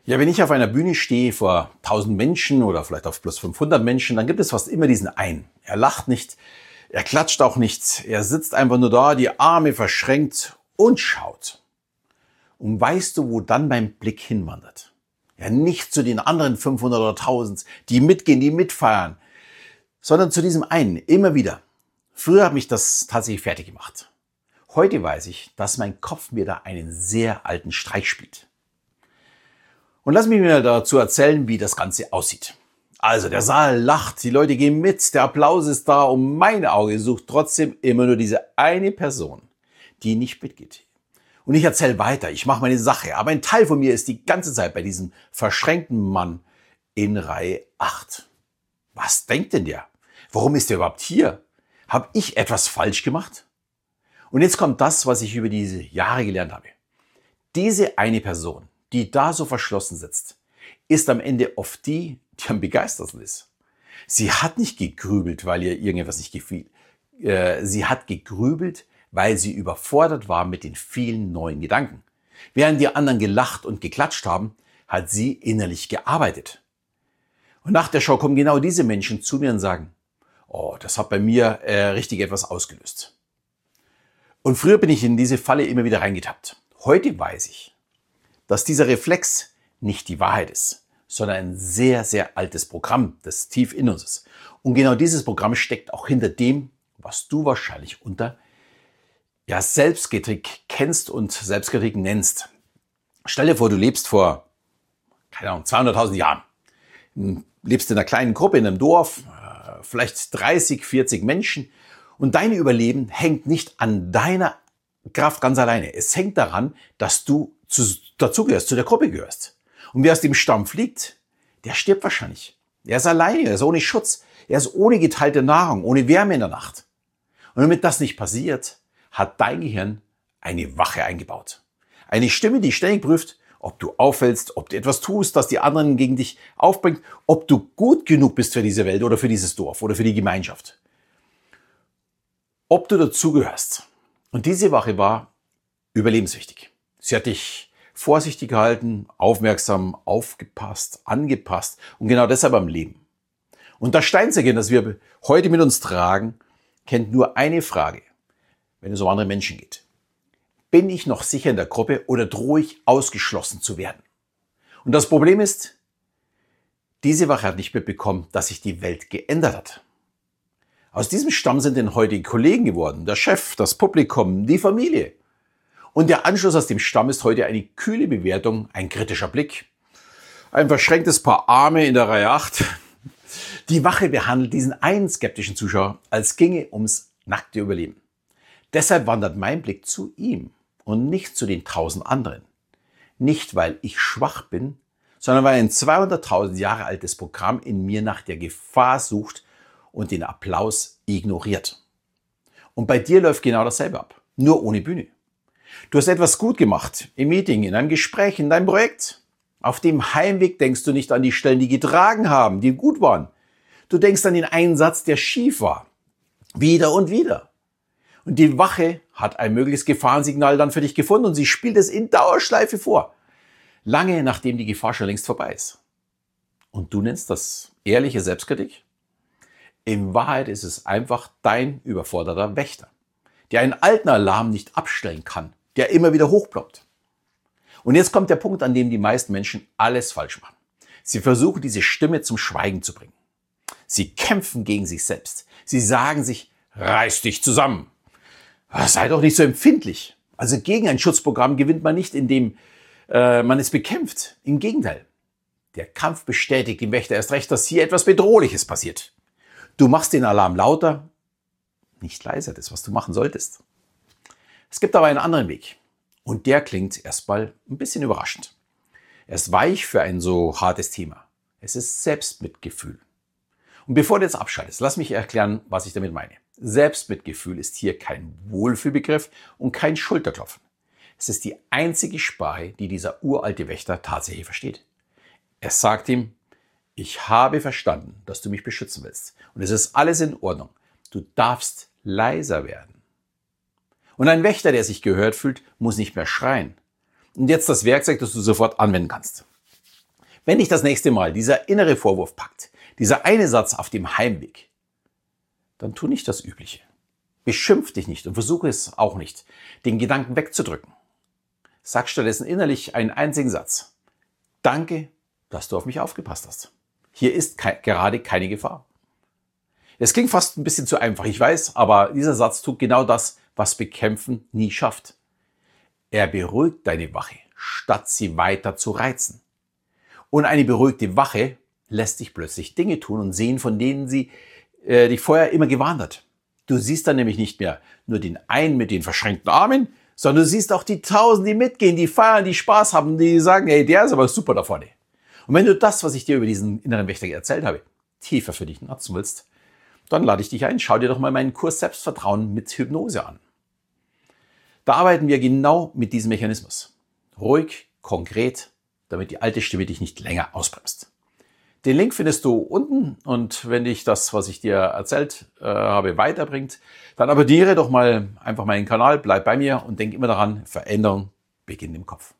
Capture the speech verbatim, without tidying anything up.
Ja, wenn ich auf einer Bühne stehe vor tausend Menschen oder vielleicht auf plus fünfhundert Menschen, dann gibt es fast immer diesen einen. Er lacht nicht, er klatscht auch nicht, er sitzt einfach nur da, die Arme verschränkt und schaut. Und weißt du, wo dann mein Blick hinwandert? Ja, nicht zu den anderen fünfhundert oder tausend, die mitgehen, die mitfeiern, sondern zu diesem einen, immer wieder. Früher hat mich das tatsächlich fertig gemacht. Heute weiß ich, dass mein Kopf mir da einen sehr alten Streich spielt. Und lass mich mir dazu erzählen, wie das Ganze aussieht. Also der Saal lacht, die Leute gehen mit, der Applaus ist da und mein Auge sucht trotzdem immer nur diese eine Person, die nicht mitgeht. Und ich erzähle weiter, ich mache meine Sache, aber ein Teil von mir ist die ganze Zeit bei diesem verschränkten Mann in Reihe acht. Was denkt denn der? Warum ist der überhaupt hier? Habe ich etwas falsch gemacht? Und jetzt kommt das, was ich über diese Jahre gelernt habe. Diese eine Person, die da so verschlossen sitzt, ist am Ende oft die, die am begeistertsten ist. Sie hat nicht gegrübelt, weil ihr irgendetwas nicht gefiel. Äh, sie hat gegrübelt, weil sie überfordert war mit den vielen neuen Gedanken. Während die anderen gelacht und geklatscht haben, hat sie innerlich gearbeitet. Und nach der Show kommen genau diese Menschen zu mir und sagen, oh, das hat bei mir äh, richtig etwas ausgelöst. Und früher bin ich in diese Falle immer wieder reingetappt. Heute weiß ich, dass dieser Reflex nicht die Wahrheit ist, sondern ein sehr, sehr altes Programm, das tief in uns ist. Und genau dieses Programm steckt auch hinter dem, was du wahrscheinlich unter ja, Selbstkritik kennst und Selbstkritik nennst. Stell dir vor, du lebst vor, keine Ahnung, zweihunderttausend Jahren. Du lebst in einer kleinen Gruppe, in einem Dorf, vielleicht dreißig, vierzig Menschen. Und dein Überleben hängt nicht an deiner Kraft ganz alleine. Es hängt daran, dass du zu, dazugehörst, zu der Gruppe gehörst. Und wer aus dem Stamm fliegt, der stirbt wahrscheinlich. Er ist alleine, er ist ohne Schutz, er ist ohne geteilte Nahrung, ohne Wärme in der Nacht. Und damit das nicht passiert, hat dein Gehirn eine Wache eingebaut. Eine Stimme, die ständig prüft, ob du auffällst, ob du etwas tust, das die anderen gegen dich aufbringt, ob du gut genug bist für diese Welt oder für dieses Dorf oder für die Gemeinschaft. Ob du dazugehörst. Und diese Wache war überlebenswichtig. Sie hat dich vorsichtig gehalten, aufmerksam, aufgepasst, angepasst und genau deshalb am Leben. Und das Steinzeichen, das wir heute mit uns tragen, kennt nur eine Frage, wenn es um andere Menschen geht. Bin ich noch sicher in der Gruppe oder drohe ich ausgeschlossen zu werden? Und das Problem ist, diese Wache hat nicht mitbekommen, dass sich die Welt geändert hat. Aus diesem Stamm sind denn heute die Kollegen geworden, der Chef, das Publikum, die Familie. Und der Anschluss aus dem Stamm ist heute eine kühle Bewertung, ein kritischer Blick, ein verschränktes Paar Arme in der Reihe acht. Die Wache behandelt diesen einen skeptischen Zuschauer, als ginge ums nackte Überleben. Deshalb wandert mein Blick zu ihm und nicht zu den tausend anderen. Nicht, weil ich schwach bin, sondern weil ein zweihunderttausend Jahre altes Programm in mir nach der Gefahr sucht und den Applaus ignoriert. Und bei dir läuft genau dasselbe ab, nur ohne Bühne. Du hast etwas gut gemacht, im Meeting, in einem Gespräch, in deinem Projekt. Auf dem Heimweg denkst du nicht an die Stellen, die getragen haben, die gut waren. Du denkst an den Einsatz, der schief war. Wieder und wieder. Und die Wache hat ein mögliches Gefahrensignal dann für dich gefunden und sie spielt es in Dauerschleife vor. Lange nachdem die Gefahr schon längst vorbei ist. Und du nennst das ehrliche Selbstkritik? In Wahrheit ist es einfach dein überforderter Wächter, der einen alten Alarm nicht abstellen kann, der immer wieder hochploppt. Und jetzt kommt der Punkt, an dem die meisten Menschen alles falsch machen. Sie versuchen, diese Stimme zum Schweigen zu bringen. Sie kämpfen gegen sich selbst. Sie sagen sich, reiß dich zusammen. Sei doch nicht so empfindlich. Also gegen ein Schutzprogramm gewinnt man nicht, indem äh, man es bekämpft. Im Gegenteil. Der Kampf bestätigt dem Wächter erst recht, dass hier etwas Bedrohliches passiert. Du machst den Alarm lauter, nicht leiser, das, was du machen solltest. Es gibt aber einen anderen Weg. Und der klingt erstmal ein bisschen überraschend. Er ist weich für ein so hartes Thema. Es ist Selbstmitgefühl. Und bevor du jetzt abschaltest, lass mich erklären, was ich damit meine. Selbstmitgefühl ist hier kein Wohlfühlbegriff und kein Schulterklopfen. Es ist die einzige Sprache, die dieser uralte Wächter tatsächlich versteht. Er sagt ihm, ich habe verstanden, dass du mich beschützen willst. Und es ist alles in Ordnung. Du darfst leiser werden. Und ein Wächter, der sich gehört fühlt, muss nicht mehr schreien. Und jetzt das Werkzeug, das du sofort anwenden kannst. Wenn dich das nächste Mal dieser innere Vorwurf packt, dieser eine Satz auf dem Heimweg, dann tu nicht das Übliche. Beschimpf dich nicht und versuche es auch nicht, den Gedanken wegzudrücken. Sag stattdessen innerlich einen einzigen Satz. Danke, dass du auf mich aufgepasst hast. Hier ist ke- gerade keine Gefahr. Es klingt fast ein bisschen zu einfach, ich weiß, aber dieser Satz tut genau das, was Bekämpfen nie schafft. Er beruhigt deine Wache, statt sie weiter zu reizen. Und eine beruhigte Wache lässt dich plötzlich Dinge tun und sehen, von denen sie äh, dich vorher immer gewarnt hat. Du siehst dann nämlich nicht mehr nur den einen mit den verschränkten Armen, sondern du siehst auch die Tausend, die mitgehen, die feiern, die Spaß haben, die sagen, hey, der ist aber super da vorne. Und wenn du das, was ich dir über diesen inneren Wächter erzählt habe, tiefer für dich nutzen willst, dann lade ich dich ein, schau dir doch mal meinen Kurs Selbstvertrauen mit Hypnose an. Da arbeiten wir genau mit diesem Mechanismus. Ruhig, konkret, damit die alte Stimme dich nicht länger ausbremst. Den Link findest du unten und wenn dich das, was ich dir erzählt äh, habe, weiterbringt, dann abonniere doch mal einfach meinen Kanal, bleib bei mir und denk immer daran, Veränderung beginnt im Kopf.